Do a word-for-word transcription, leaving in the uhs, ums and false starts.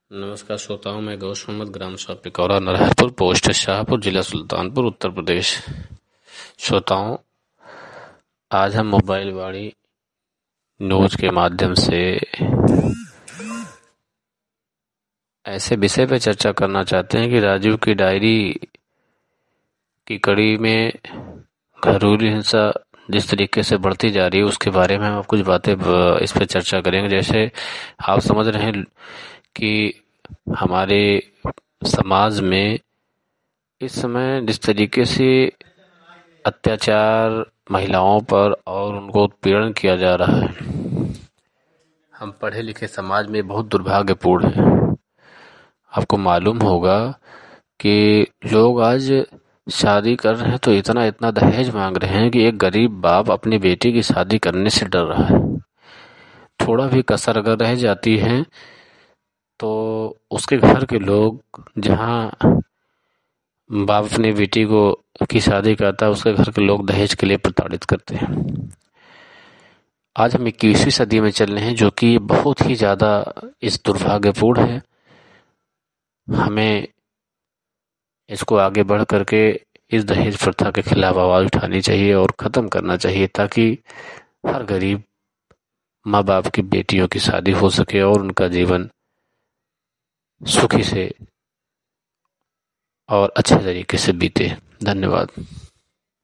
नमस्कार श्रोताओं, मैं गौश मोहम्मद, ग्राम शाह पिकौरा, नरहरपुर, पोस्ट शाहपुर, जिला सुल्तानपुर, उत्तर प्रदेश। श्रोताओं, आज हम मोबाइल वाणी न्यूज के माध्यम से ऐसे विषय पर चर्चा करना चाहते हैं कि राजीव की डायरी की कड़ी में घरेलू हिंसा जिस तरीके से बढ़ती जा रही है उसके बारे में हम कुछ बातें इस पर चर्चा करेंगे। जैसे आप समझ रहे हैं कि हमारे समाज में इस समय जिस तरीके से अत्याचार महिलाओं पर और उनको उत्पीड़न किया जा रहा है, हम पढ़े लिखे समाज में बहुत दुर्भाग्यपूर्ण है। आपको मालूम होगा कि लोग आज शादी कर रहे हैं तो इतना इतना दहेज मांग रहे हैं कि एक गरीब बाप अपनी बेटी की शादी करने से डर रहा है। थोड़ा भी कसर अगर रह जाती है तो उसके घर के लोग, जहां बाप अपनी बेटी को की शादी करता है, उसके घर के लोग दहेज के लिए प्रताड़ित करते हैं। आज हम इक्कीसवीं सदी में चल रहे हैं, जो कि बहुत ही ज्यादा इस दुर्भाग्यपूर्ण है। हमें इसको आगे बढ़ करके इस दहेज प्रथा के खिलाफ आवाज उठानी चाहिए और खत्म करना चाहिए, ताकि हर गरीब माँ बाप की बेटियों की शादी हो सके और उनका जीवन सुखी से और अच्छे तरीके से बीते। धन्यवाद।